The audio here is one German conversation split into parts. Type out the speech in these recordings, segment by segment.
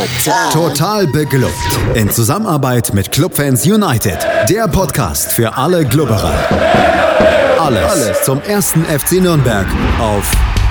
Total beglückt. In Zusammenarbeit mit Clubfans United. Der Podcast für alle Glubberer. Alles zum ersten FC Nürnberg auf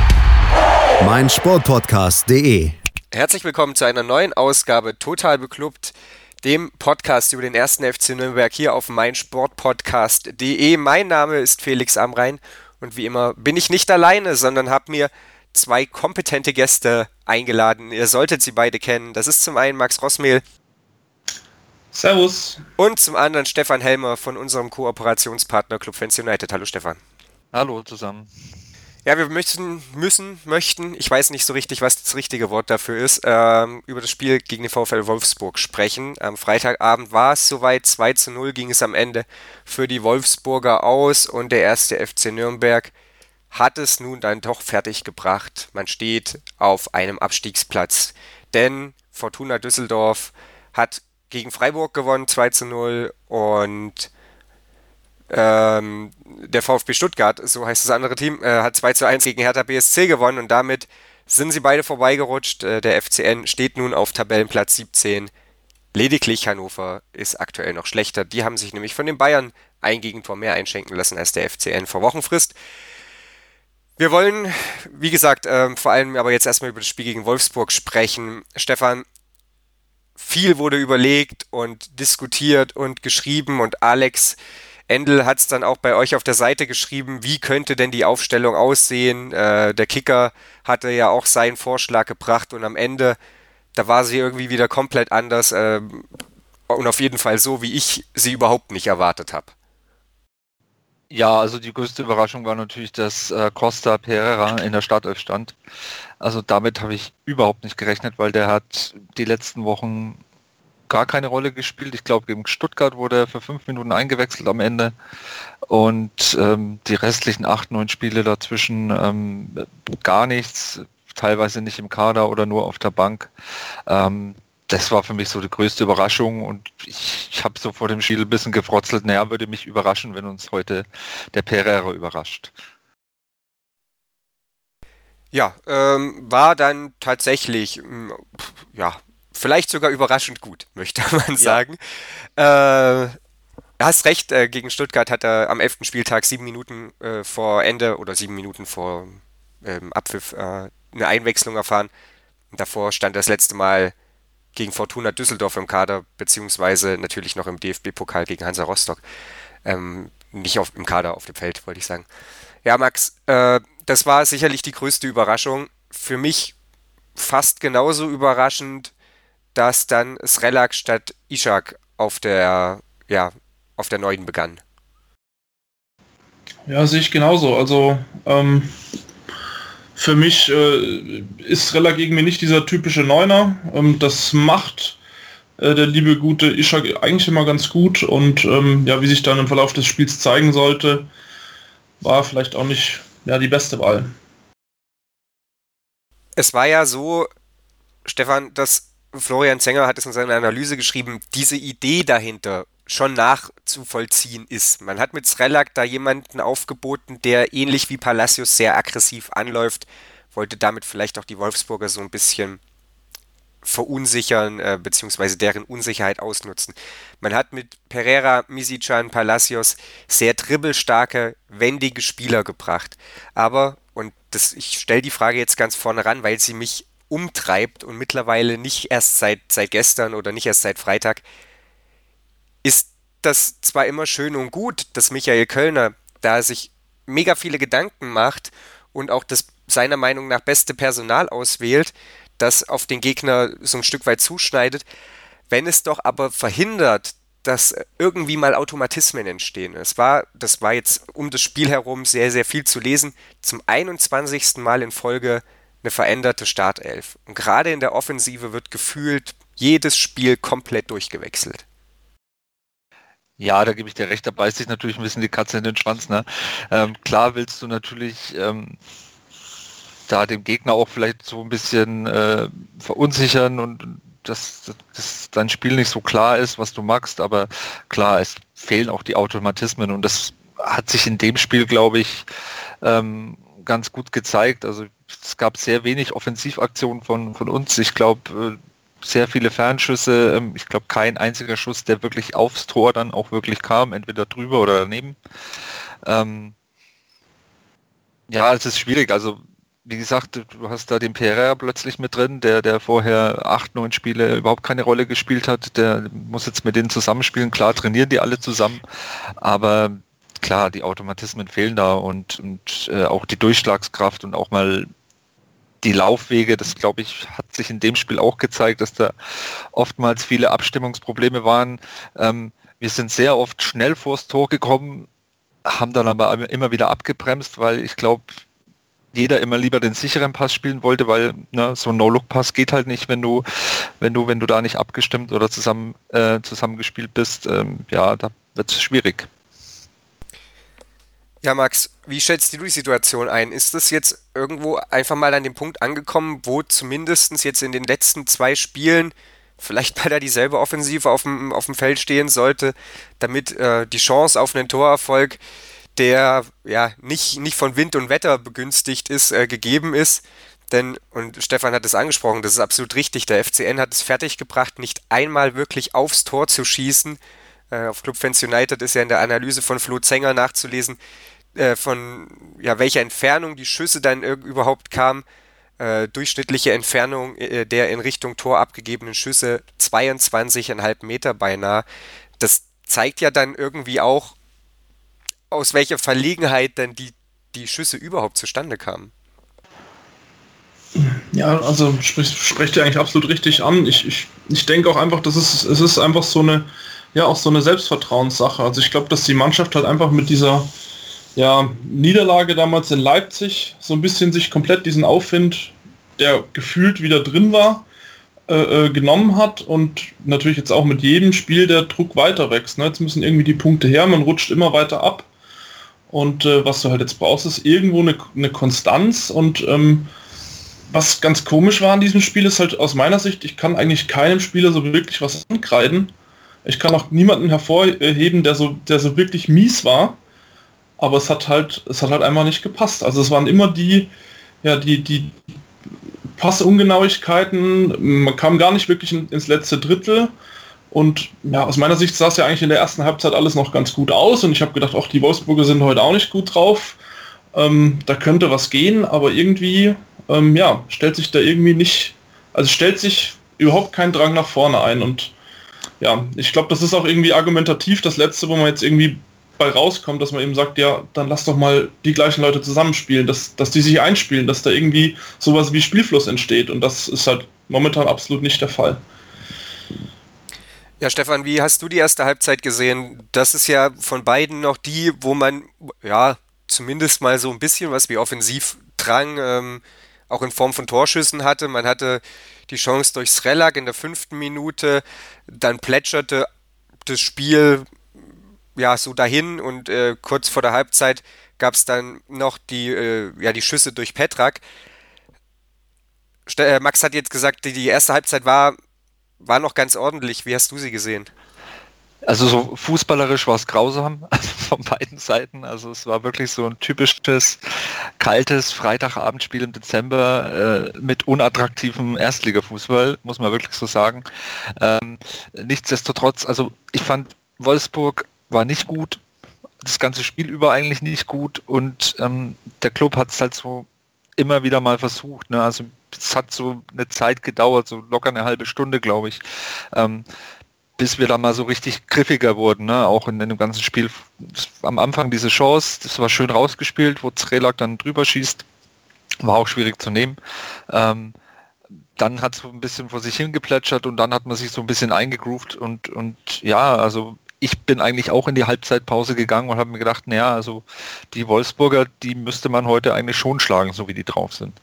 meinsportpodcast.de. Herzlich willkommen zu einer neuen Ausgabe Total beklubbt, dem Podcast über den ersten FC Nürnberg hier auf meinsportpodcast.de. Mein Name ist Felix Amrain und wie immer bin ich nicht alleine, sondern habe mir zwei kompetente Gäste eingeladen. Ihr solltet sie beide kennen. Das ist zum einen Max Rossmehl. Servus. Und zum anderen Stefan Helmer von unserem Kooperationspartner Clubfans United. Hallo Stefan. Hallo zusammen. Ja, wir möchten, ich weiß nicht so richtig, was das richtige Wort dafür ist, über das Spiel gegen den VfL Wolfsburg sprechen. Am Freitagabend war es soweit, 2:0 ging es am Ende für die Wolfsburger aus und der erste FC Nürnberg hat es nun dann doch fertig gebracht. Man steht auf einem Abstiegsplatz, denn Fortuna Düsseldorf hat gegen Freiburg gewonnen, 2:0 und der VfB Stuttgart, so heißt das andere Team, hat 2:1 gegen Hertha BSC gewonnen und damit sind sie beide vorbeigerutscht. Der FCN steht nun auf Tabellenplatz 17. Lediglich Hannover ist aktuell noch schlechter. Die haben sich nämlich von den Bayern ein Gegentor mehr einschenken lassen als der FCN vor Wochenfrist. Wir wollen, wie gesagt, vor allem aber jetzt erstmal über das Spiel gegen Wolfsburg sprechen. Stefan, viel wurde überlegt und diskutiert und geschrieben und Alex Endl hat es dann auch bei euch auf der Seite geschrieben, wie könnte denn die Aufstellung aussehen. Der Kicker hatte ja auch seinen Vorschlag gebracht und am Ende, da war sie irgendwie wieder komplett anders und auf jeden Fall so, wie ich sie überhaupt nicht erwartet habe. Ja, also die größte Überraschung war natürlich, dass Costa Pereira in der Startelf stand. Also damit habe ich überhaupt nicht gerechnet, weil der hat die letzten Wochen gar keine Rolle gespielt. Ich glaube, gegen Stuttgart wurde er für 5 Minuten eingewechselt am Ende. Und die restlichen 8, 9 Spiele dazwischen gar nichts, teilweise nicht im Kader oder nur auf der Bank. Das war für mich so die größte Überraschung und ich habe so vor dem Spiel ein bisschen gefrotzelt. Naja, würde mich überraschen, wenn uns heute der Pereira überrascht. Ja, war dann tatsächlich, vielleicht sogar überraschend gut, möchte man sagen. Du hast recht, gegen Stuttgart hat er am 11. Spieltag 7 Minuten vor Ende oder 7 Minuten vor Abpfiff eine Einwechslung erfahren. Davor stand er das letzte Mal gegen Fortuna Düsseldorf im Kader, beziehungsweise natürlich noch im DFB-Pokal gegen Hansa Rostock. Nicht im Kader, auf dem Feld, wollte ich sagen. Ja, Max, das war sicherlich die größte Überraschung. Für mich fast genauso überraschend, dass dann Srelak statt Ishak auf der 9 begann. Ja, sehe ich genauso. Also für mich ist Srelak irgendwie nicht dieser typische Neuner. Das macht der liebe gute Ishak eigentlich immer ganz gut und wie sich dann im Verlauf des Spiels zeigen sollte, war vielleicht auch nicht die beste Wahl. Es war ja so, Stefan, dass Florian Zenger hat es in seiner Analyse geschrieben, diese Idee dahinter schon nachzuvollziehen ist. Man hat mit Srelak da jemanden aufgeboten, der ähnlich wie Palacios sehr aggressiv anläuft, wollte damit vielleicht auch die Wolfsburger so ein bisschen verunsichern, beziehungsweise deren Unsicherheit ausnutzen. Man hat mit Pereira, Misicjan, Palacios sehr dribbelstarke, wendige Spieler gebracht. Aber, ich stelle die Frage jetzt ganz vorne ran, weil sie mich umtreibt und mittlerweile nicht erst seit gestern oder nicht erst seit Freitag, ist das zwar immer schön und gut, dass Michael Kölner da sich mega viele Gedanken macht und auch das seiner Meinung nach beste Personal auswählt, das auf den Gegner so ein Stück weit zuschneidet, wenn es doch aber verhindert, dass irgendwie mal Automatismen entstehen. Das war jetzt um das Spiel herum sehr, sehr viel zu lesen. Zum 21. Mal in Folge eine veränderte Startelf. Und gerade in der Offensive wird gefühlt jedes Spiel komplett durchgewechselt. Ja, da gebe ich dir recht, da beißt sich natürlich ein bisschen die Katze in den Schwanz. Ne? Klar willst du natürlich da dem Gegner auch vielleicht so ein bisschen verunsichern und dass dein Spiel nicht so klar ist, was du magst, aber klar, es fehlen auch die Automatismen und das hat sich in dem Spiel, glaube ich, ganz gut gezeigt. Also es gab sehr wenig Offensivaktionen von uns. Ich glaube, sehr viele Fernschüsse. Ich glaube, kein einziger Schuss, der wirklich aufs Tor dann auch wirklich kam, entweder drüber oder daneben. Ja, es ist schwierig. Also wie gesagt, du hast da den Pereira plötzlich mit drin, der vorher 8, 9 Spiele überhaupt keine Rolle gespielt hat. Der muss jetzt mit denen zusammenspielen. Klar, trainieren die alle zusammen, aber klar, die Automatismen fehlen da und auch die Durchschlagskraft und auch mal die Laufwege. Das, glaube ich, hat sich in dem Spiel auch gezeigt, dass da oftmals viele Abstimmungsprobleme waren. Wir sind sehr oft schnell vors Tor gekommen, haben dann aber immer wieder abgebremst, weil ich glaube, jeder immer lieber den sicheren Pass spielen wollte, weil so ein No-Look-Pass geht halt nicht, wenn du da nicht abgestimmt oder zusammengespielt bist. Ja, da wird es schwierig. Ja, Max, wie schätzt du die Situation ein? Ist das jetzt irgendwo einfach mal an dem Punkt angekommen, wo zumindest jetzt in den letzten 2 Spielen vielleicht mal da dieselbe Offensive auf dem Feld stehen sollte, damit die Chance auf einen Torerfolg, der ja nicht von Wind und Wetter begünstigt ist, gegeben ist? Denn, und Stefan hat es angesprochen, das ist absolut richtig, der FCN hat es fertiggebracht, nicht einmal wirklich aufs Tor zu schießen. Auf Club Fans United ist ja in der Analyse von Flo Zenger nachzulesen, von welcher Entfernung die Schüsse dann überhaupt kamen. Durchschnittliche Entfernung der in Richtung Tor abgegebenen Schüsse 22,5 Meter beinahe. Das zeigt ja dann irgendwie auch, aus welcher Verlegenheit denn die Schüsse überhaupt zustande kamen. Ja, also sprecht ihr eigentlich absolut richtig an. Ich denke auch einfach, es ist einfach so eine, ja, auch so eine Selbstvertrauenssache. Also ich glaube, dass die Mannschaft halt einfach mit dieser Niederlage damals in Leipzig so ein bisschen sich komplett diesen Aufwind, der gefühlt wieder drin war, genommen hat und natürlich jetzt auch mit jedem Spiel der Druck weiter wächst. Ne? Jetzt müssen irgendwie die Punkte her, man rutscht immer weiter ab und was du halt jetzt brauchst, ist irgendwo eine Konstanz und was ganz komisch war an diesem Spiel ist halt aus meiner Sicht, ich kann eigentlich keinem Spieler so wirklich was ankreiden. Ich kann auch niemanden hervorheben, der so wirklich mies war. Aber es hat halt einfach nicht gepasst. Also es waren immer die Passungenauigkeiten, man kam gar nicht wirklich ins letzte Drittel und ja, aus meiner Sicht sah es ja eigentlich in der ersten Halbzeit alles noch ganz gut aus und ich habe gedacht, auch die Wolfsburger sind heute auch nicht gut drauf, da könnte was gehen, aber irgendwie, stellt sich da irgendwie nicht, also stellt sich überhaupt kein Drang nach vorne ein und ja, ich glaube, das ist auch irgendwie argumentativ das Letzte, wo man jetzt irgendwie bei rauskommt, dass man eben sagt, ja, dann lass doch mal die gleichen Leute zusammenspielen, dass die sich einspielen, dass da irgendwie sowas wie Spielfluss entsteht und das ist halt momentan absolut nicht der Fall. Ja, Stefan, wie hast du die erste Halbzeit gesehen? Das ist ja von beiden noch die, wo man ja zumindest mal so ein bisschen was wie Offensivdrang auch in Form von Torschüssen hatte. Man hatte die Chance durch Srelak in der 5. Minute, dann plätscherte das Spiel ja so dahin und kurz vor der Halbzeit gab es dann noch die Schüsse durch Petrak. Max hat jetzt gesagt, die erste Halbzeit war noch ganz ordentlich. Wie hast du sie gesehen? Also so fußballerisch war es grausam von beiden Seiten. Also es war wirklich so ein typisches, kaltes Freitagabendspiel im Dezember mit unattraktivem Erstligafußball, muss man wirklich so sagen. Nichtsdestotrotz, also ich fand Wolfsburg war nicht gut, das ganze Spiel über eigentlich nicht gut und der Club hat es halt so immer wieder mal versucht. Ne? Also es hat so eine Zeit gedauert, so locker eine halbe Stunde, glaube ich, bis wir da mal so richtig griffiger wurden. Ne? Auch in dem ganzen Spiel. Am Anfang diese Chance, das war schön rausgespielt, wo Srelak dann drüber schießt, war auch schwierig zu nehmen. Dann hat es so ein bisschen vor sich hingeplätschert und dann hat man sich so ein bisschen eingegroovt und ja, also ich bin eigentlich auch in die Halbzeitpause gegangen und habe mir gedacht, naja, also die Wolfsburger, die müsste man heute eigentlich schon schlagen, so wie die drauf sind.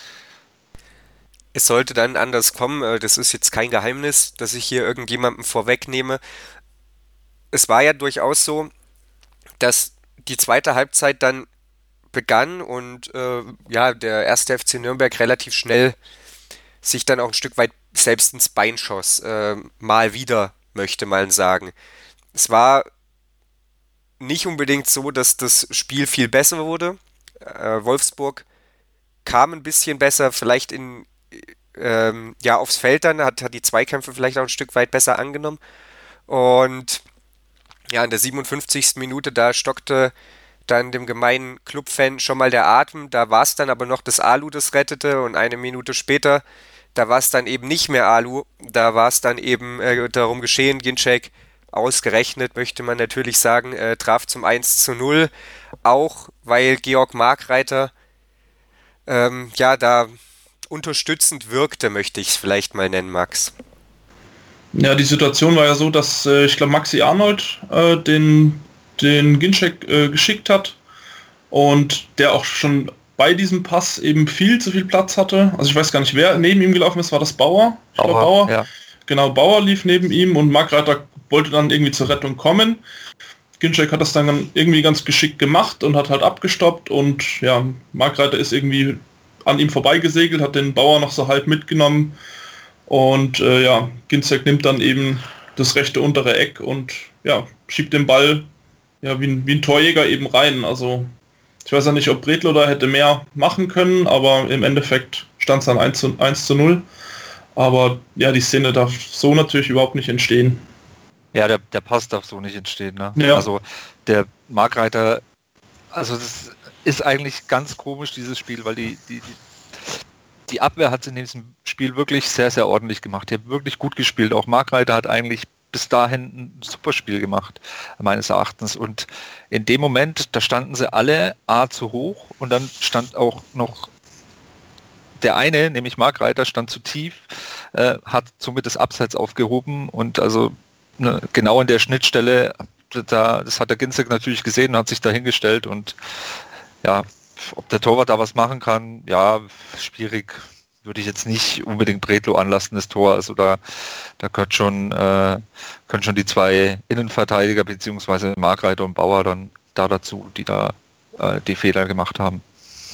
Es sollte dann anders kommen, das ist jetzt kein Geheimnis, dass ich hier irgendjemandem vorwegnehme. Es war ja durchaus so, dass die zweite Halbzeit dann begann und der erste FC Nürnberg relativ schnell sich dann auch ein Stück weit selbst ins Bein schoss. Mal wieder, möchte man sagen. Es war nicht unbedingt so, dass das Spiel viel besser wurde. Wolfsburg kam ein bisschen besser, vielleicht aufs Feld dann, hat die Zweikämpfe vielleicht auch ein Stück weit besser angenommen. Und ja, in der 57. Minute, da stockte dann dem gemeinen Clubfan schon mal der Atem. Da war es dann aber noch das Alu, das rettete. Und eine Minute später, da war es dann eben nicht mehr Alu. Da war es dann eben darum geschehen. Ginczek, ausgerechnet, möchte man natürlich sagen, traf zum 1:0. Auch weil Georg Markreiter da unterstützend wirkte, möchte ich es vielleicht mal nennen, Max. Ja, die Situation war ja so, dass ich glaube Maxi Arnold den Ginczek geschickt hat und der auch schon bei diesem Pass eben viel zu viel Platz hatte. Also ich weiß gar nicht, wer neben ihm gelaufen ist, war das Bauer? Ich glaube Bauer. Ja. Genau, Bauer lief neben ihm und Markreiter wollte dann irgendwie zur Rettung kommen. Ginczek hat das dann irgendwie ganz geschickt gemacht und hat halt abgestoppt und ja, Markreiter ist irgendwie an ihm vorbeigesegelt, hat den Bauer noch so halb mitgenommen und Ginczek nimmt dann eben das rechte untere Eck und ja, schiebt den Ball ja wie ein Torjäger eben rein. Also ich weiß ja nicht, ob Bredlo da hätte mehr machen können, aber im Endeffekt stand es dann 1:0. Aber ja, die Szene darf so natürlich überhaupt nicht entstehen. Ja, der Pass darf so nicht entstehen. Ne? Ja. Also der Markreiter, also das ist eigentlich ganz komisch, dieses Spiel, weil die Abwehr hat in diesem Spiel wirklich sehr, sehr ordentlich gemacht. Die hat wirklich gut gespielt. Auch Markreiter hat eigentlich bis dahin ein super Spiel gemacht, meines Erachtens. Und in dem Moment, da standen sie alle zu hoch und dann stand auch noch der eine, nämlich Markreiter, stand zu tief, hat somit das Abseits aufgehoben und also genau in der Schnittstelle, das hat der Ginczek natürlich gesehen und hat sich da hingestellt und ja, ob der Torwart da was machen kann, ja, schwierig, würde ich jetzt nicht unbedingt Bredlo anlasten, das Tor, also da können schon die zwei Innenverteidiger beziehungsweise Markreiter und Bauer dann da dazu, die da die Fehler gemacht haben.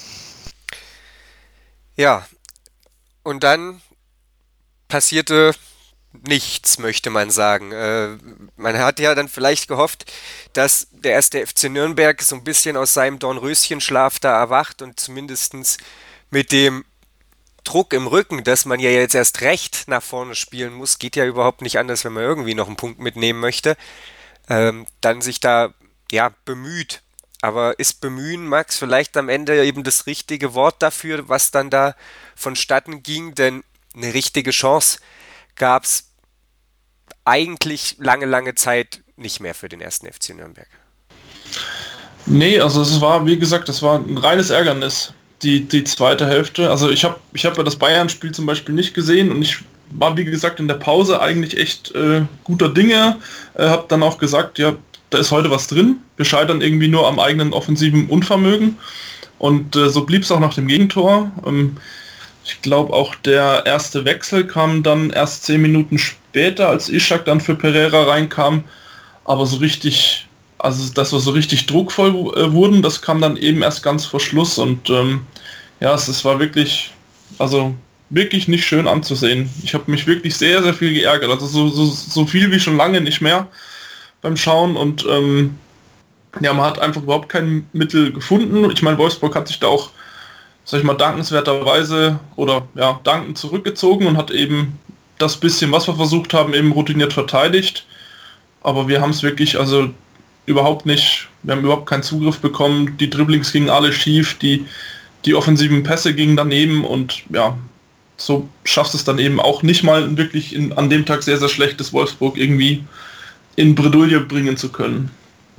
Ja, und dann passierte nichts, möchte man sagen. Man hat ja dann vielleicht gehofft, dass der erste FC Nürnberg so ein bisschen aus seinem Dornröschenschlaf da erwacht und zumindestens mit dem Druck im Rücken, dass man ja jetzt erst recht nach vorne spielen muss, geht ja überhaupt nicht anders, wenn man irgendwie noch einen Punkt mitnehmen möchte, dann sich da bemüht. Aber ist bemühen, Max, vielleicht am Ende eben das richtige Wort dafür, was dann da vonstatten ging? Denn eine richtige Chance gab es eigentlich lange Zeit nicht mehr für den ersten FC Nürnberg. Nee, also es war, wie gesagt, das war ein reines Ärgernis, die zweite Hälfte. Also ich hab ja das Bayern-Spiel zum Beispiel nicht gesehen und ich war, wie gesagt, in der Pause eigentlich echt guter Dinge. Habe dann auch gesagt, ja, da ist heute was drin. Wir scheitern irgendwie nur am eigenen offensiven Unvermögen. Und so blieb es auch nach dem Gegentor. Ich glaube auch der erste Wechsel kam dann erst 10 Minuten später, als Ishak dann für Pereira reinkam. Aber so richtig, also dass wir so richtig druckvoll wurden, das kam dann eben erst ganz vor Schluss. Und es war wirklich, also wirklich nicht schön anzusehen. Ich habe mich wirklich sehr, sehr viel geärgert. Also so viel wie schon lange nicht mehr beim Schauen und man hat einfach überhaupt kein Mittel gefunden. Ich meine, Wolfsburg hat sich da auch, sag ich mal, dankenswerterweise dankend zurückgezogen und hat eben das bisschen, was wir versucht haben, eben routiniert verteidigt. Aber wir haben es wirklich, also überhaupt nicht, wir haben überhaupt keinen Zugriff bekommen. Die Dribblings gingen alle schief, die offensiven Pässe gingen daneben und ja, so schaffst es dann eben auch nicht mal wirklich an dem Tag sehr, sehr schlechtes Wolfsburg irgendwie in Bredouille bringen zu können.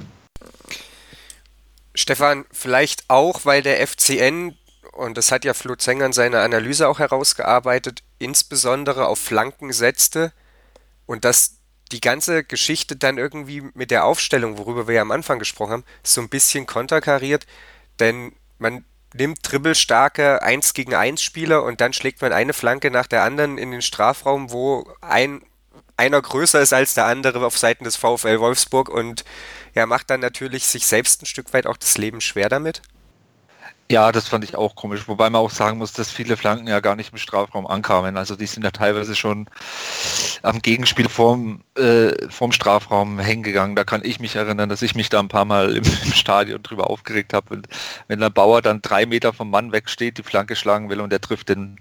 Stefan, vielleicht auch, weil der FCN, und das hat ja Flo Zenger in seiner Analyse auch herausgearbeitet, insbesondere auf Flanken setzte und dass die ganze Geschichte dann irgendwie mit der Aufstellung, worüber wir ja am Anfang gesprochen haben, so ein bisschen konterkariert, denn man nimmt dribbelstarke 1-gegen-1 Spieler und dann schlägt man eine Flanke nach der anderen in den Strafraum, wo einer größer ist als der andere auf Seiten des VfL Wolfsburg und macht dann natürlich sich selbst ein Stück weit auch das Leben schwer damit. Ja, das fand ich auch komisch, wobei man auch sagen muss, dass viele Flanken ja gar nicht im Strafraum ankamen. Also die sind ja teilweise schon am Gegenspiel vorm Strafraum hängen gegangen. Da kann ich mich erinnern, dass ich mich da ein paar Mal im Stadion drüber aufgeregt habe. Und wenn der Bauer dann 3 Meter vom Mann wegsteht, die Flanke schlagen will und der trifft den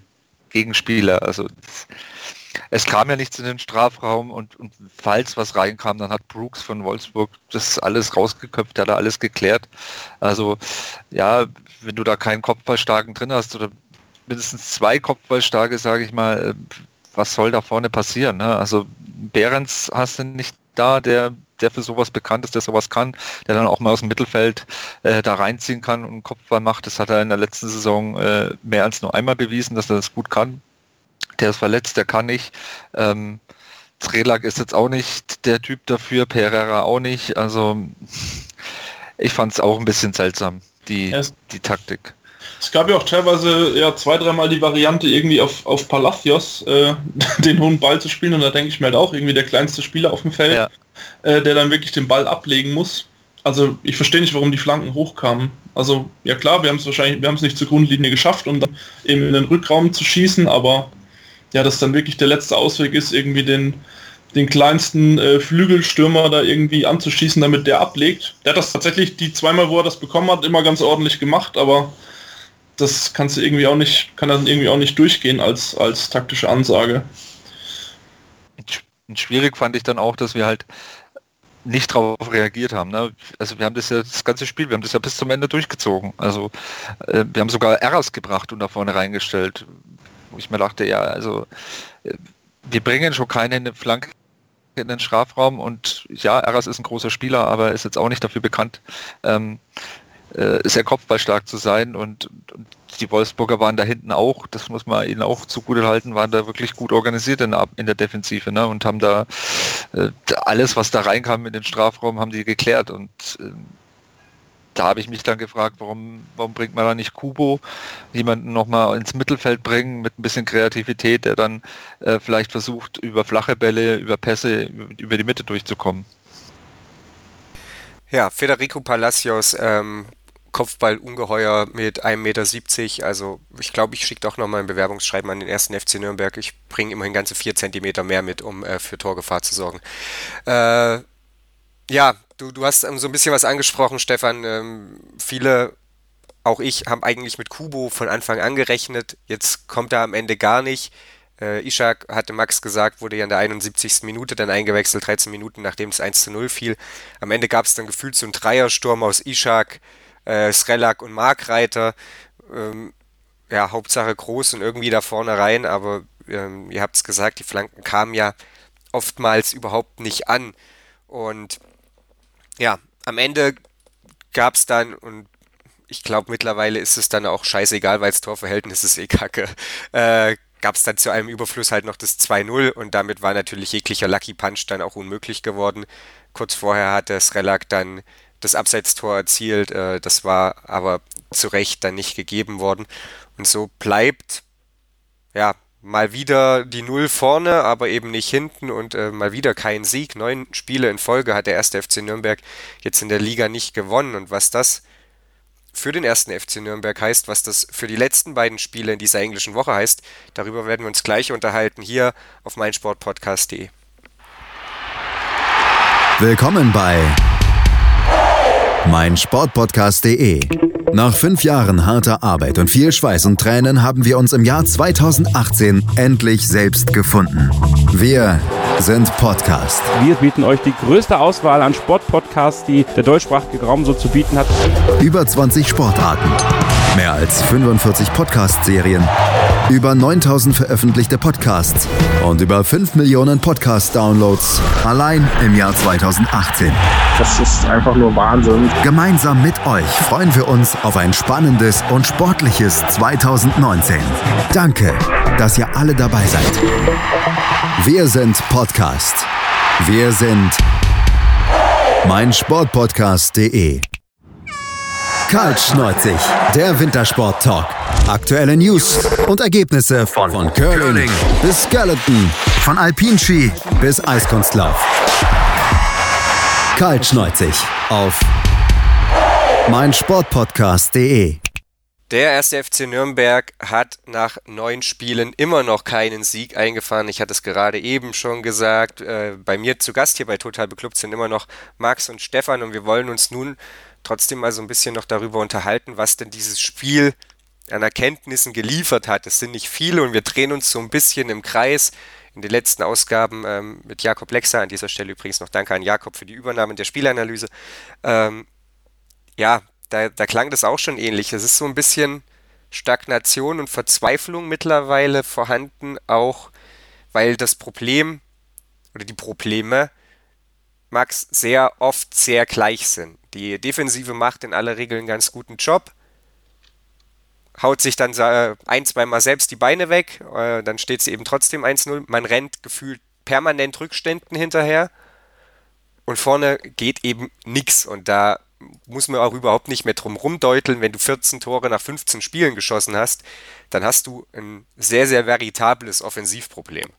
Gegenspieler. Also es kam ja nichts in den Strafraum und falls was reinkam, dann hat Brooks von Wolfsburg das alles rausgeköpft, hat er alles geklärt. Also ja, wenn du da keinen Kopfballstarken drin hast oder mindestens 2 Kopfballstarke, sage ich mal, was soll da vorne passieren? Ne? Also Behrens hast du nicht da, der für sowas bekannt ist, der sowas kann, der dann auch mal aus dem Mittelfeld da reinziehen kann und einen Kopfball macht. Das hat er in der letzten Saison mehr als nur einmal bewiesen, dass er das gut kann. Der ist verletzt, der kann nicht. Strelak ist jetzt auch nicht der Typ dafür, Pereira auch nicht. Also ich fand es auch ein bisschen seltsam, die Taktik. Es gab ja auch teilweise 2-3 Mal die Variante, irgendwie auf Palacios den hohen Ball zu spielen, und da denke ich mir halt auch, irgendwie der kleinste Spieler auf dem Feld, der dann wirklich den Ball ablegen muss. Also ich verstehe nicht, warum die Flanken hochkamen. Also ja klar, wir haben es nicht zur Grundlinie geschafft, um dann eben in den Rückraum zu schießen, aber ja, dass dann wirklich der letzte Ausweg ist, irgendwie den kleinsten Flügelstürmer da irgendwie anzuschießen, damit der ablegt. Der hat das tatsächlich die 2-mal, wo er das bekommen hat, immer ganz ordentlich gemacht, aber das kann dann irgendwie auch nicht durchgehen als taktische Ansage. Und schwierig fand ich dann auch, dass wir halt nicht darauf reagiert haben. Ne? Also wir haben das ganze Spiel, wir haben das ja bis zum Ende durchgezogen. Also wir haben sogar Eras gebracht und da vorne reingestellt. Wo ich mir dachte, wir bringen schon keine Flanke in den Strafraum, und ja, Eras ist ein großer Spieler, aber ist jetzt auch nicht dafür bekannt, sehr kopfballstark zu sein, und die Wolfsburger waren da hinten auch, das muss man ihnen auch zugutehalten, waren da wirklich gut organisiert in der Defensive, ne, und haben da alles, was da reinkam in den Strafraum, haben die geklärt, und da habe ich mich dann gefragt, warum bringt man da nicht Kubo, jemanden nochmal ins Mittelfeld bringen mit ein bisschen Kreativität, der dann vielleicht versucht, über flache Bälle, über Pässe, über die Mitte durchzukommen. Ja, Federico Palacios, Kopfball-Ungeheuer mit 1,70 Meter. Also ich glaube, ich schicke doch nochmal ein Bewerbungsschreiben an den 1. FC Nürnberg. Ich bringe immerhin ganze 4 Zentimeter mehr mit, um für Torgefahr zu sorgen. Ja, du hast so ein bisschen was angesprochen, Stefan. Viele, auch ich, haben eigentlich mit Kubo von Anfang an gerechnet. Jetzt kommt er am Ende gar nicht. Ishak, hatte Max gesagt, wurde ja in der 71. Minute dann eingewechselt, 13 Minuten nachdem es 1:0 fiel. Am Ende gab es dann gefühlt so einen Dreiersturm aus Ishak, Strelak und Markreiter. Ja, Hauptsache groß und irgendwie da vorne rein, aber ihr habt es gesagt, die Flanken kamen ja oftmals überhaupt nicht an. Und ja, am Ende gab es dann, und ich glaube mittlerweile ist es dann auch scheißegal, weil das Torverhältnis ist kacke, gab es dann zu einem Überfluss halt noch das 2:0, und damit war natürlich jeglicher Lucky Punch dann auch unmöglich geworden. Kurz vorher hatte Strelak dann das Abseitstor erzielt, das war aber zu Recht dann nicht gegeben worden. Und so bleibt ja mal wieder die 0 vorne, aber eben nicht hinten, und mal wieder kein Sieg. 9 Spiele in Folge hat der 1. FC Nürnberg jetzt in der Liga nicht gewonnen, und was das für den 1. FC Nürnberg heißt, was das für die letzten beiden Spiele in dieser englischen Woche heißt, darüber werden wir uns gleich unterhalten hier auf meinsportpodcast.de. Willkommen bei meinsportpodcast.de. Nach 5 Jahren harter Arbeit und viel Schweiß und Tränen haben wir uns im Jahr 2018 endlich selbst gefunden. Wir sind Podcast. Wir bieten euch die größte Auswahl an Sportpodcasts, die der deutschsprachige Raum so zu bieten hat. Über 20 Sportarten, mehr als 45 Podcast-Serien, über 9000 veröffentlichte Podcasts und über 5 Millionen Podcast-Downloads allein im Jahr 2018. Das ist einfach nur Wahnsinn. Gemeinsam mit euch freuen wir uns auf ein spannendes und sportliches 2019. Danke, dass ihr alle dabei seid. Wir sind Podcast. Wir sind meinsportpodcast.de. Kaltschneuzig, der Wintersport-Talk. Aktuelle News und Ergebnisse von Curling bis Skeleton, von Alpinski bis Eiskunstlauf. Kaltschneuzig auf meinsportpodcast.de. Der 1. FC Nürnberg hat nach 9 Spielen immer noch keinen Sieg eingefahren. Ich hatte es gerade eben schon gesagt. Bei mir zu Gast hier bei Total Beklubbt sind immer noch Max und Stefan, und wir wollen uns nun trotzdem mal so ein bisschen noch darüber unterhalten, was denn dieses Spiel an Erkenntnissen geliefert hat. Es sind nicht viele und wir drehen uns so ein bisschen im Kreis. In den letzten Ausgaben mit Jakob Lexer, an dieser Stelle übrigens noch danke an Jakob für die Übernahme der Spielanalyse. Ja, da klang das auch schon ähnlich. Es ist so ein bisschen Stagnation und Verzweiflung mittlerweile vorhanden, auch weil das Problem oder die Probleme, Max, sehr oft sehr gleich sind. Die Defensive macht in aller Regel einen ganz guten Job, haut sich dann ein, zweimal selbst die Beine weg, dann steht sie eben trotzdem 1-0. Man rennt gefühlt permanent Rückständen hinterher und vorne geht eben nichts. Und da muss man auch überhaupt nicht mehr drum rumdeuteln. Wenn du 14 Tore nach 15 Spielen geschossen hast, dann hast du ein sehr, sehr veritables Offensivproblem.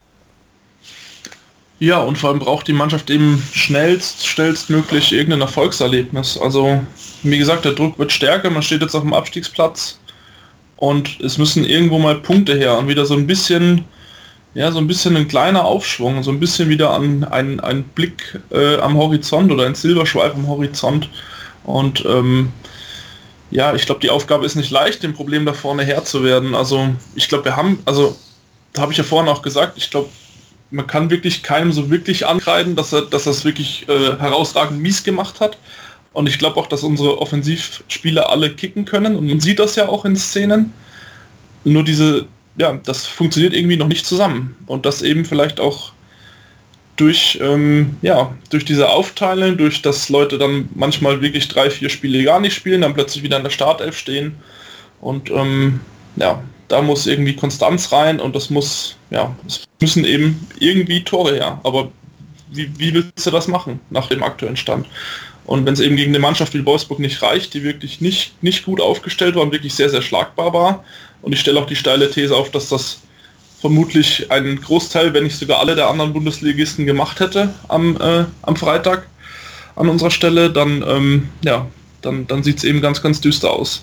Ja, und vor allem braucht die Mannschaft eben schnellstmöglich irgendein Erfolgserlebnis. Also, wie gesagt, der Druck wird stärker, man steht jetzt auf dem Abstiegsplatz und es müssen irgendwo mal Punkte her und wieder so ein bisschen ein kleiner Aufschwung, so ein bisschen wieder an ein Blick am Horizont oder ein Silberschweif am Horizont. Und ich glaube, die Aufgabe ist nicht leicht, dem Problem da vorne Herr zu werden. Also, ich glaube, da habe ich ja vorhin auch gesagt, ich glaube, man kann wirklich keinem so wirklich ankreiden, dass er das wirklich herausragend mies gemacht hat. Und ich glaube auch, dass unsere Offensivspieler alle kicken können. Und man sieht das ja auch in Szenen. Nur das funktioniert irgendwie noch nicht zusammen. Und das eben vielleicht auch durch diese Aufteilung, durch dass Leute dann manchmal wirklich 3-4 Spiele gar nicht spielen, dann plötzlich wieder in der Startelf stehen. Und da muss irgendwie Konstanz rein und es müssen eben irgendwie Tore her. Aber wie willst du das machen nach dem aktuellen Stand? Und wenn es eben gegen eine Mannschaft wie Wolfsburg nicht reicht, die wirklich nicht gut aufgestellt war und wirklich sehr, sehr schlagbar war, und ich stelle auch die steile These auf, dass das vermutlich einen Großteil, wenn nicht sogar alle der anderen Bundesligisten gemacht hätte am Freitag an unserer Stelle, dann sieht es eben ganz, ganz düster aus.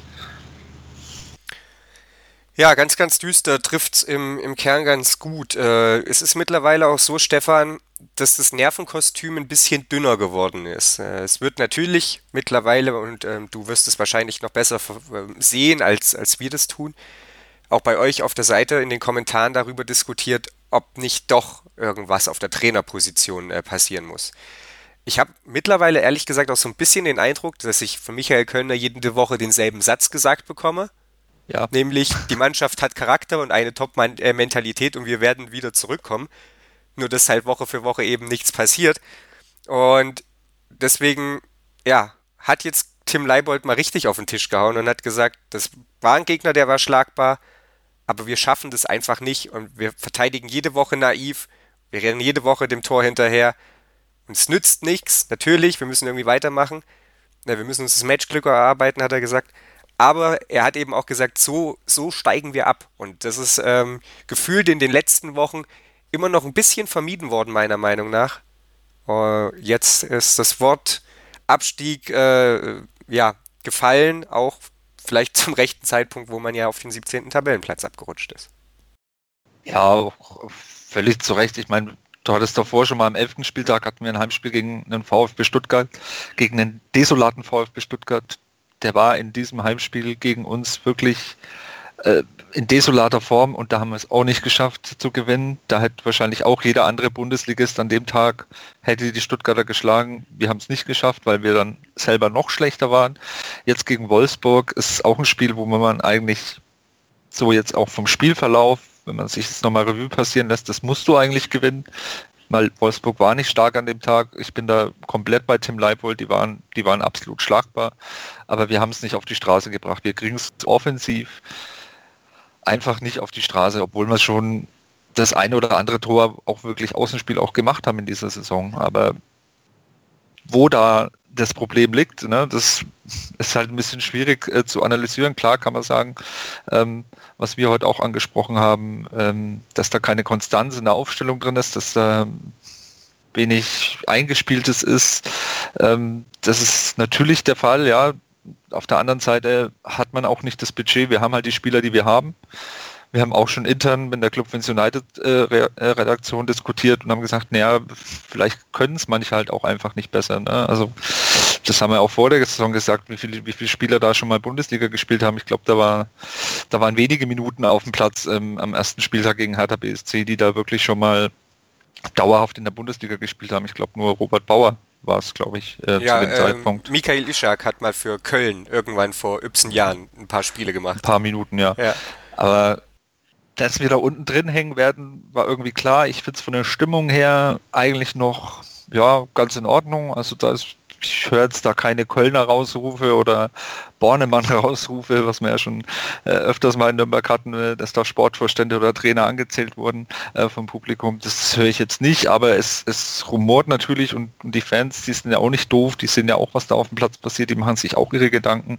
Ja, ganz, ganz düster trifft's im Kern ganz gut. Es ist mittlerweile auch so, Stefan, dass das Nervenkostüm ein bisschen dünner geworden ist. Es wird natürlich mittlerweile, und du wirst es wahrscheinlich noch besser sehen, als wir das tun, auch bei euch auf der Seite in den Kommentaren darüber diskutiert, ob nicht doch irgendwas auf der Trainerposition passieren muss. Ich habe mittlerweile ehrlich gesagt auch so ein bisschen den Eindruck, dass ich von Michael Kölner jede Woche denselben Satz gesagt bekomme. Ja. Nämlich, die Mannschaft hat Charakter und eine Top-Mentalität und wir werden wieder zurückkommen. Nur, dass halt Woche für Woche eben nichts passiert. Und deswegen, hat jetzt Tim Leibold mal richtig auf den Tisch gehauen und hat gesagt, das war ein Gegner, der war schlagbar, aber wir schaffen das einfach nicht und wir verteidigen jede Woche naiv, wir rennen jede Woche dem Tor hinterher und es nützt nichts. Natürlich, wir müssen irgendwie weitermachen. Wir müssen uns das Matchglück erarbeiten, hat er gesagt. Aber er hat eben auch gesagt, so steigen wir ab. Und das ist gefühlt in den letzten Wochen immer noch ein bisschen vermieden worden, meiner Meinung nach. Jetzt ist das Wort Abstieg gefallen, auch vielleicht zum rechten Zeitpunkt, wo man ja auf den 17. Tabellenplatz abgerutscht ist. Ja, völlig zu Recht. Ich meine, du hattest davor schon mal am 11. Spieltag hatten wir ein Heimspiel gegen einen VfB Stuttgart, gegen einen desolaten VfB Stuttgart. Der war in diesem Heimspiel gegen uns wirklich in desolater Form und da haben wir es auch nicht geschafft zu gewinnen. Da hätte wahrscheinlich auch jeder andere Bundesligist an dem Tag hätte die Stuttgarter geschlagen. Wir haben es nicht geschafft, weil wir dann selber noch schlechter waren. Jetzt gegen Wolfsburg ist auch ein Spiel, wo man eigentlich so jetzt auch vom Spielverlauf, wenn man sich jetzt nochmal Revue passieren lässt, das musst du eigentlich gewinnen. Weil Wolfsburg war nicht stark an dem Tag. Ich bin da komplett bei Tim Leibold. Die waren absolut schlagbar. Aber wir haben es nicht auf die Straße gebracht. Wir kriegen es offensiv einfach nicht auf die Straße, obwohl wir schon das eine oder andere Tor auch wirklich Außenspiel auch gemacht haben in dieser Saison. Aber wo da das Problem liegt, ne, das ist halt ein bisschen schwierig zu analysieren. Klar kann man sagen, was wir heute auch angesprochen haben, dass da keine Konstanz in der Aufstellung drin ist, dass da wenig Eingespieltes ist. Das ist natürlich der Fall, ja. Auf der anderen Seite hat man auch nicht das Budget. Wir haben halt die Spieler, die wir haben. Wir haben auch schon intern mit der Clubfans United Redaktion diskutiert und haben gesagt, naja, vielleicht können es manche halt auch einfach nicht besser. Ne? Also das haben wir auch vor der Saison gesagt, wie viele Spieler da schon mal Bundesliga gespielt haben. Ich glaube, da waren wenige Minuten auf dem Platz am ersten Spieltag gegen Hertha BSC, die da wirklich schon mal dauerhaft in der Bundesliga gespielt haben. Ich glaube, nur Robert Bauer war es, glaube ich, zu dem Zeitpunkt. Michael Ischak hat mal für Köln irgendwann vor Jahren ein paar Spiele gemacht. Ein paar Minuten, ja. Aber dass wir da unten drin hängen werden, war irgendwie klar. Ich finde es von der Stimmung her eigentlich noch ganz in Ordnung. Also ich höre jetzt da keine Kölner Rausrufe oder Bornemann Rausrufe, was wir ja schon öfters mal in Nürnberg hatten, dass da Sportvorstände oder Trainer angezählt wurden vom Publikum. Das höre ich jetzt nicht, aber es rumort natürlich und die Fans, die sind ja auch nicht doof, die sehen ja auch, was da auf dem Platz passiert, die machen sich auch ihre Gedanken.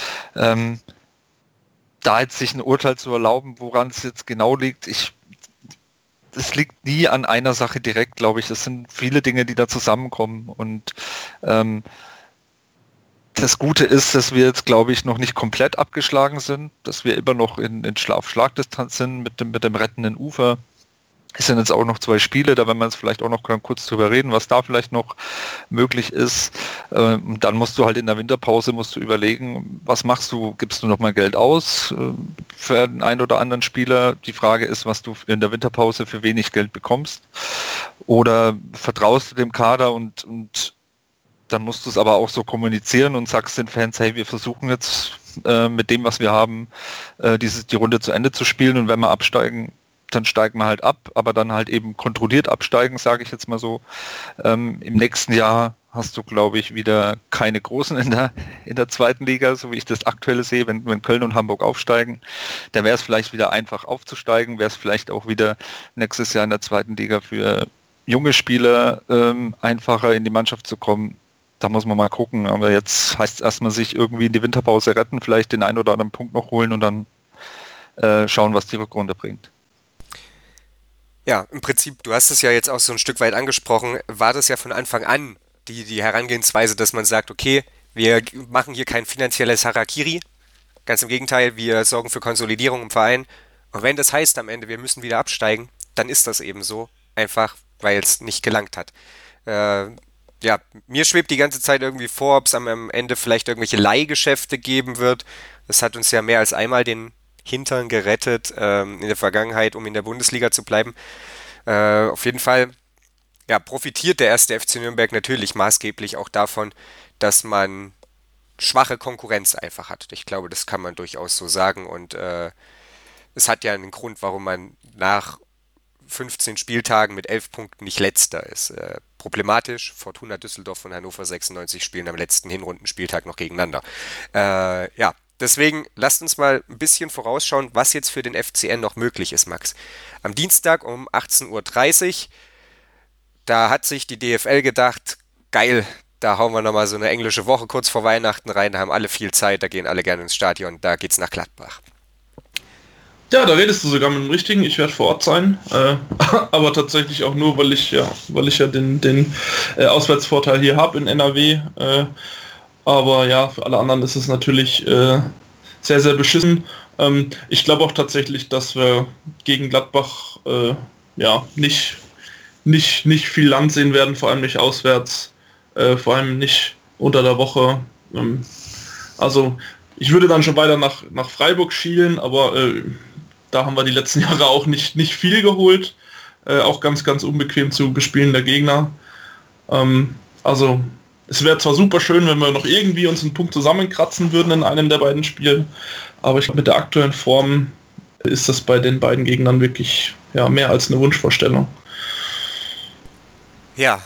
Da jetzt sich ein Urteil zu erlauben, woran es jetzt genau liegt, es liegt nie an einer Sache direkt, glaube ich. Das sind viele Dinge, die da zusammenkommen. Und das Gute ist, dass wir jetzt, glaube ich, noch nicht komplett abgeschlagen sind, dass wir immer noch in Schlagdistanz sind mit dem rettenden Ufer. Es sind jetzt auch noch 2 Spiele, da werden wir jetzt vielleicht auch noch kurz drüber reden, was da vielleicht noch möglich ist. Und dann musst du halt in der Winterpause überlegen, was machst du? Gibst du noch mal Geld aus für den einen oder anderen Spieler? Die Frage ist, was du in der Winterpause für wenig Geld bekommst. Oder vertraust du dem Kader und dann musst du es aber auch so kommunizieren und sagst den Fans, hey, wir versuchen jetzt mit dem, was wir haben, die Runde zu Ende zu spielen, und wenn wir absteigen, dann steigen wir halt ab, aber dann halt eben kontrolliert absteigen, sage ich jetzt mal so. Im nächsten Jahr hast du, glaube ich, wieder keine Großen in der zweiten Liga, so wie ich das aktuell sehe, wenn Köln und Hamburg aufsteigen. Da wäre es vielleicht wieder einfach aufzusteigen, wäre es vielleicht auch wieder nächstes Jahr in der zweiten Liga für junge Spieler einfacher in die Mannschaft zu kommen. Da muss man mal gucken, aber jetzt heißt es erstmal sich irgendwie in die Winterpause retten, vielleicht den einen oder anderen Punkt noch holen und dann schauen, was die Rückrunde bringt. Ja, im Prinzip, du hast es ja jetzt auch so ein Stück weit angesprochen, war das ja von Anfang an die Herangehensweise, dass man sagt, okay, wir machen hier kein finanzielles Harakiri, ganz im Gegenteil, wir sorgen für Konsolidierung im Verein, und wenn das heißt am Ende, wir müssen wieder absteigen, dann ist das eben so, einfach weil es nicht gelangt hat. Mir schwebt die ganze Zeit irgendwie vor, ob es am Ende vielleicht irgendwelche Leihgeschäfte geben wird. Das hat uns ja mehr als einmal den Hintern gerettet in der Vergangenheit, um in der Bundesliga zu bleiben. Auf jeden Fall profitiert der erste FC Nürnberg natürlich maßgeblich auch davon, dass man schwache Konkurrenz einfach hat. Ich glaube, das kann man durchaus so sagen, und es hat ja einen Grund, warum man nach 15 Spieltagen mit 11 Punkten nicht letzter ist. Problematisch, Fortuna Düsseldorf und Hannover 96 spielen am letzten Hinrundenspieltag noch gegeneinander. Deswegen lasst uns mal ein bisschen vorausschauen, was jetzt für den FCN noch möglich ist, Max. Am Dienstag um 18:30 Uhr, da hat sich die DFL gedacht, geil, da hauen wir nochmal so eine englische Woche kurz vor Weihnachten rein, da haben alle viel Zeit, da gehen alle gerne ins Stadion, da geht's nach Gladbach. Ja, da redest du sogar mit dem Richtigen. Ich werde vor Ort sein, aber tatsächlich auch nur, weil ich ja den Auswärtsvorteil hier habe in NRW. Aber ja, für alle anderen ist es natürlich sehr, sehr beschissen. Ich glaube auch tatsächlich, dass wir gegen Gladbach nicht viel Land sehen werden, vor allem nicht auswärts, vor allem nicht unter der Woche. Also ich würde dann schon weiter nach Freiburg schielen, aber da haben wir die letzten Jahre auch nicht viel geholt. Auch ganz, ganz unbequem zu bespielender Gegner. Also es wäre zwar super schön, wenn wir noch irgendwie uns einen Punkt zusammenkratzen würden in einem der beiden Spiele, aber ich glaube, mit der aktuellen Form ist das bei den beiden Gegnern wirklich mehr als eine Wunschvorstellung. Ja,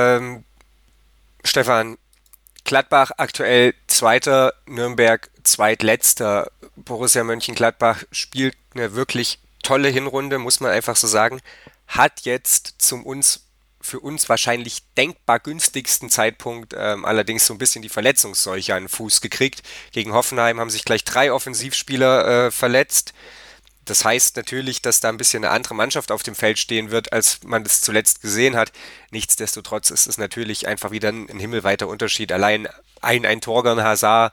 Stefan, Gladbach aktuell Zweiter, Nürnberg Zweitletzter. Borussia Mönchengladbach spielt eine wirklich tolle Hinrunde, muss man einfach so sagen. Hat jetzt für uns wahrscheinlich denkbar günstigsten Zeitpunkt allerdings so ein bisschen die Verletzungsseuche an den Fuß gekriegt. Gegen Hoffenheim haben sich gleich 3 Offensivspieler verletzt. Das heißt natürlich, dass da ein bisschen eine andere Mannschaft auf dem Feld stehen wird, als man das zuletzt gesehen hat. Nichtsdestotrotz ist es natürlich einfach wieder ein himmelweiter Unterschied. Allein ein Thorgan Hazard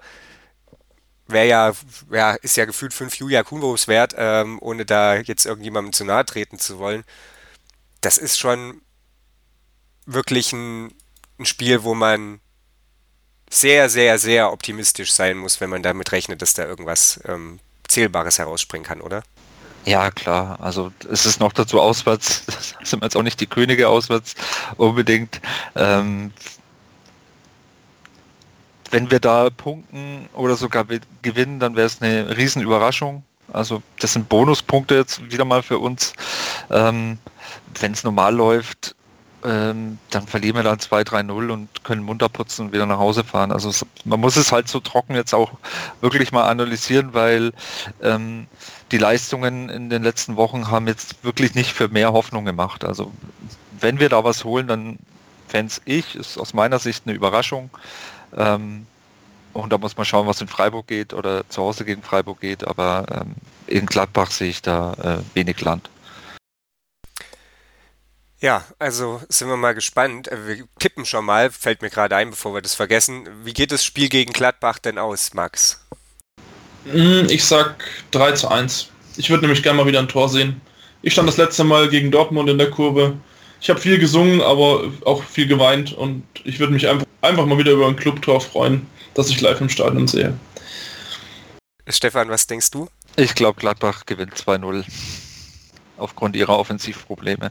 ist ja gefühlt 5 Julia Kuhnwurfs wert, ohne da jetzt irgendjemandem zu nahe treten zu wollen. Das ist schon wirklich ein Spiel, wo man sehr, sehr, sehr optimistisch sein muss, wenn man damit rechnet, dass da irgendwas Zählbares herausspringen kann, oder? Ja, klar. Also es ist noch dazu auswärts, sind wir jetzt auch nicht die Könige auswärts unbedingt. Wenn wir da punkten oder sogar gewinnen, dann wäre es eine Riesenüberraschung. Also das sind Bonuspunkte jetzt wieder mal für uns. Wenn es normal läuft, dann verlieren wir dann 2-3-0 und können munter putzen und wieder nach Hause fahren. Also man muss es halt so trocken jetzt auch wirklich mal analysieren, weil die Leistungen in den letzten Wochen haben jetzt wirklich nicht für mehr Hoffnung gemacht. Also wenn wir da was holen, dann fände ich, ist aus meiner Sicht eine Überraschung. Und da muss man schauen, was in Freiburg geht oder zu Hause gegen Freiburg geht. Aber in Gladbach sehe ich da wenig Land. Ja, also sind wir mal gespannt. Wir tippen schon mal, fällt mir gerade ein, bevor wir das vergessen. Wie geht das Spiel gegen Gladbach denn aus, Max? Ich sag 3-1. Ich würde nämlich gerne mal wieder ein Tor sehen. Ich stand das letzte Mal gegen Dortmund in der Kurve. Ich habe viel gesungen, aber auch viel geweint und ich würde mich einfach mal wieder über ein Clubtor freuen, das ich live im Stadion sehe. Stefan, was denkst du? Ich glaube, Gladbach gewinnt 2-0 aufgrund ihrer Offensivprobleme.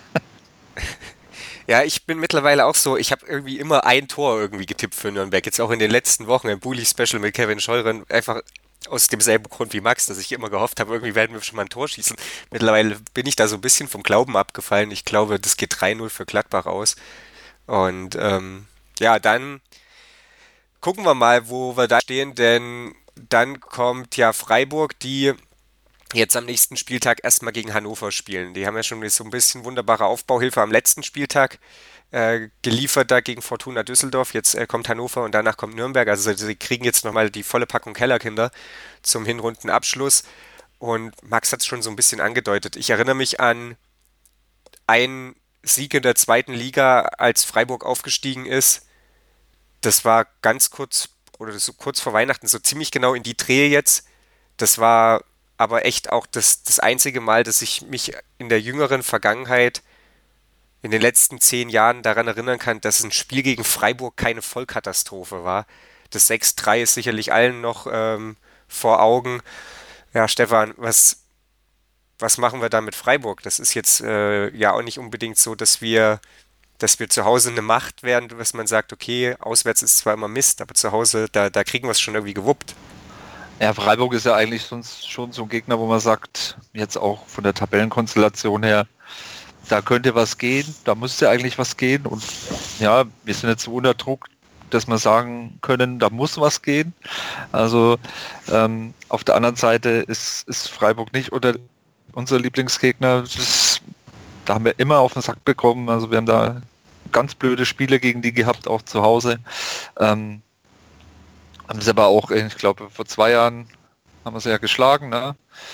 Ja, ich bin mittlerweile auch so, ich habe irgendwie immer ein Tor irgendwie getippt für Nürnberg. Jetzt auch in den letzten Wochen im Bully-Special mit Kevin Scheuren. Einfach aus demselben Grund wie Max, dass ich immer gehofft habe, irgendwie werden wir schon mal ein Tor schießen. Mittlerweile bin ich da so ein bisschen vom Glauben abgefallen. Ich glaube, das geht 3-0 für Gladbach aus. Und ja, dann gucken wir mal, wo wir da stehen, denn dann kommt ja Freiburg, die jetzt am nächsten Spieltag erstmal gegen Hannover spielen. Die haben ja schon so ein bisschen wunderbare Aufbauhilfe am letzten Spieltag geliefert da gegen Fortuna Düsseldorf. Jetzt kommt Hannover und danach kommt Nürnberg. Also sie kriegen jetzt nochmal die volle Packung Kellerkinder zum Hinrundenabschluss. Und Max hat es schon so ein bisschen angedeutet. Ich erinnere mich an einen Sieg in der zweiten Liga, als Freiburg aufgestiegen ist. Das war ganz kurz oder so kurz vor Weihnachten, so ziemlich genau in die Drehe jetzt. Das war aber echt auch das einzige Mal, dass ich mich in der jüngeren Vergangenheit, in den letzten 10 Jahren daran erinnern kann, dass ein Spiel gegen Freiburg keine Vollkatastrophe war. Das 6-3 ist sicherlich allen noch vor Augen. Ja, Stefan, was machen wir da mit Freiburg? Das ist jetzt ja auch nicht unbedingt so, dass wir zu Hause eine Macht werden, dass man sagt, okay, auswärts ist zwar immer Mist, aber zu Hause, da kriegen wir es schon irgendwie gewuppt. Ja, Freiburg ist ja eigentlich sonst schon so ein Gegner, wo man sagt, jetzt auch von der Tabellenkonstellation her, da könnte was gehen, da müsste eigentlich was gehen und ja, wir sind jetzt so unter Druck, dass wir sagen können, da muss was gehen. Also auf der anderen Seite ist Freiburg nicht unser Lieblingsgegner. Da haben wir immer auf den Sack bekommen, also wir haben da ganz blöde Spiele gegen die gehabt, auch zu Hause. Haben sie aber auch, ich glaube, vor 2 Jahren haben wir sie ja geschlagen, ne?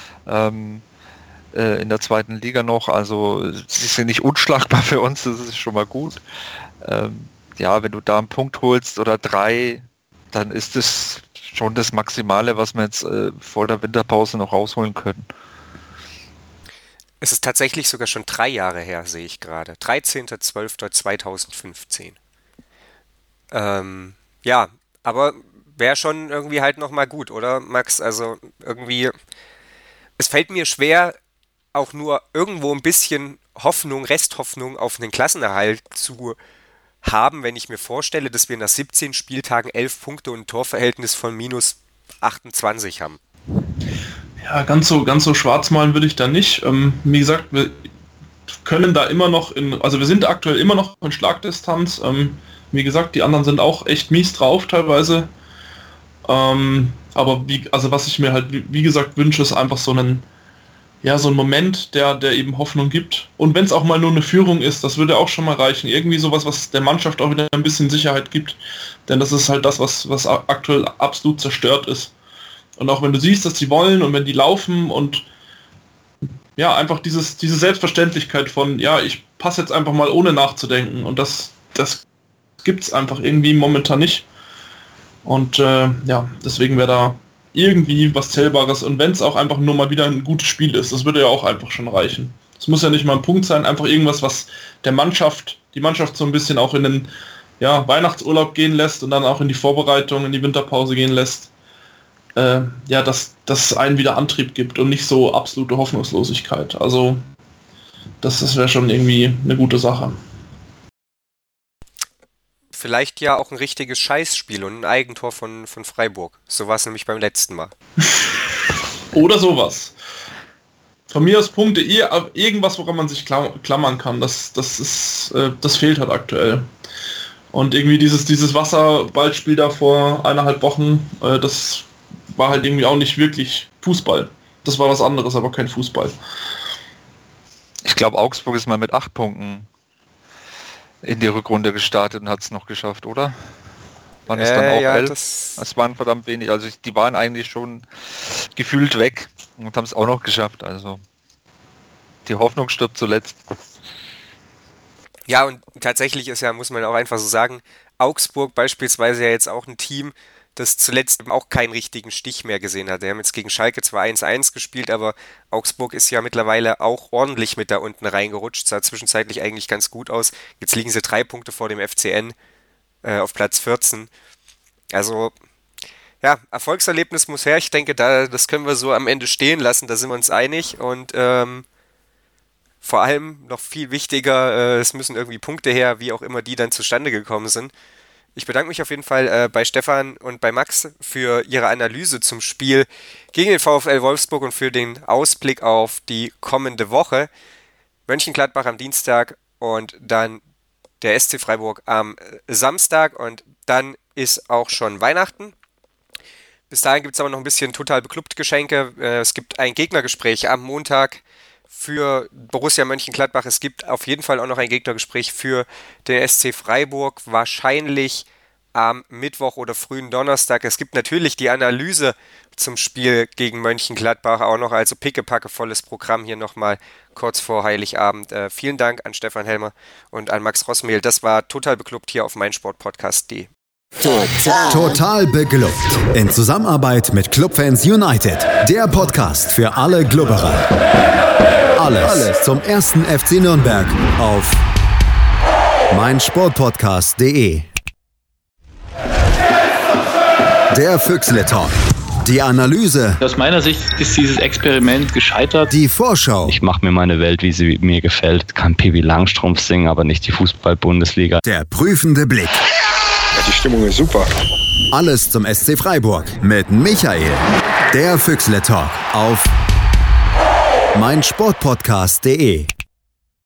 In der zweiten Liga noch, also sie sind nicht unschlagbar für uns, das ist schon mal gut. Ja, wenn du da einen Punkt holst oder 3, dann ist das schon das Maximale, was wir jetzt vor der Winterpause noch rausholen können. Es ist tatsächlich sogar schon 3 Jahre her, sehe ich gerade. 13.12.2015. Ja, aber wäre schon irgendwie halt nochmal gut, oder Max? Also irgendwie, es fällt mir schwer, auch nur irgendwo ein bisschen Resthoffnung auf einen Klassenerhalt zu haben, wenn ich mir vorstelle, dass wir nach 17 Spieltagen 11 Punkte und ein Torverhältnis von minus 28 haben. Ja, ganz so schwarz malen würde ich da nicht. Wie gesagt, wir können da immer noch also wir sind aktuell immer noch in Schlagdistanz. Wie gesagt, die anderen sind auch echt mies drauf teilweise. Aber was ich mir halt, wie gesagt, wünsche, ist einfach so ein Moment, der eben Hoffnung gibt. Und wenn es auch mal nur eine Führung ist, das würde auch schon mal reichen. Irgendwie sowas, was der Mannschaft auch wieder ein bisschen Sicherheit gibt. Denn das ist halt das, was aktuell absolut zerstört ist. Und auch wenn du siehst, dass die wollen und wenn die laufen und ja, einfach diese Selbstverständlichkeit von, ja, ich passe jetzt einfach mal ohne nachzudenken. Und das gibt es einfach irgendwie momentan nicht. Und deswegen wäre da irgendwie was Zählbares. Und wenn es auch einfach nur mal wieder ein gutes Spiel ist, das würde ja auch einfach schon reichen. Es muss ja nicht mal ein Punkt sein, einfach irgendwas, was die Mannschaft so ein bisschen auch in Weihnachtsurlaub gehen lässt und dann auch in die Vorbereitung, in die Winterpause gehen lässt, dass es einen wieder Antrieb gibt und nicht so absolute Hoffnungslosigkeit. Also das wäre schon irgendwie eine gute Sache. Vielleicht ja auch ein richtiges Scheißspiel und ein Eigentor von Freiburg. So war es nämlich beim letzten Mal. Oder sowas. Von mir aus Punkte, irgendwas, woran man sich klammern kann. Das fehlt halt aktuell. Und irgendwie dieses Wasserballspiel da vor 1,5 Wochen, das war halt irgendwie auch nicht wirklich Fußball. Das war was anderes, aber kein Fußball. Ich glaube, Augsburg ist mal mit 8 Punkten in die Rückrunde gestartet und hat es noch geschafft, oder? Waren es dann auch 11? Es waren verdammt wenig. Also die waren eigentlich schon gefühlt weg und haben es auch noch geschafft. Also die Hoffnung stirbt zuletzt. Ja, und tatsächlich ist ja, muss man auch einfach so sagen, Augsburg beispielsweise ja jetzt auch ein Team, das zuletzt auch keinen richtigen Stich mehr gesehen hat. Die haben jetzt gegen Schalke zwar 1-1 gespielt, aber Augsburg ist ja mittlerweile auch ordentlich mit da unten reingerutscht. Sah zwischenzeitlich eigentlich ganz gut aus. Jetzt liegen sie 3 Punkte vor dem FCN auf Platz 14. Also, ja, Erfolgserlebnis muss her. Ich denke, das können wir so am Ende stehen lassen. Da sind wir uns einig. Und vor allem noch viel wichtiger, es müssen irgendwie Punkte her, wie auch immer die dann zustande gekommen sind. Ich bedanke mich auf jeden Fall bei Stefan und bei Max für ihre Analyse zum Spiel gegen den VfL Wolfsburg und für den Ausblick auf die kommende Woche. Mönchengladbach am Dienstag und dann der SC Freiburg am Samstag und dann ist auch schon Weihnachten. Bis dahin gibt es aber noch ein bisschen total beklubbt Geschenke. Es gibt ein Gegnergespräch am Montag für Borussia Mönchengladbach. Es gibt auf jeden Fall auch noch ein Gegnergespräch für den SC Freiburg, wahrscheinlich am Mittwoch oder frühen Donnerstag. Es gibt natürlich die Analyse zum Spiel gegen Mönchengladbach auch noch, also pickepacke volles Programm hier nochmal kurz vor Heiligabend. Vielen Dank an Stefan Helmer und an Max Rossmehl. Das war total beklubbt hier auf meinsportpodcast.de. Total beglückt. In Zusammenarbeit mit Clubfans United. Der Podcast für alle Glubberer. Alles zum 1. FC Nürnberg auf meinsportpodcast.de. Der Füchsle Talk. Die Analyse. Aus meiner Sicht ist dieses Experiment gescheitert. Die Vorschau. Ich mache mir meine Welt, wie sie mir gefällt. Kann Pippi Langstrumpf singen, aber nicht die Fußball-Bundesliga. Der prüfende Blick. Die Stimmung ist super. Alles zum SC Freiburg mit Michael. Der Füchsle Talk auf meinsportpodcast.de.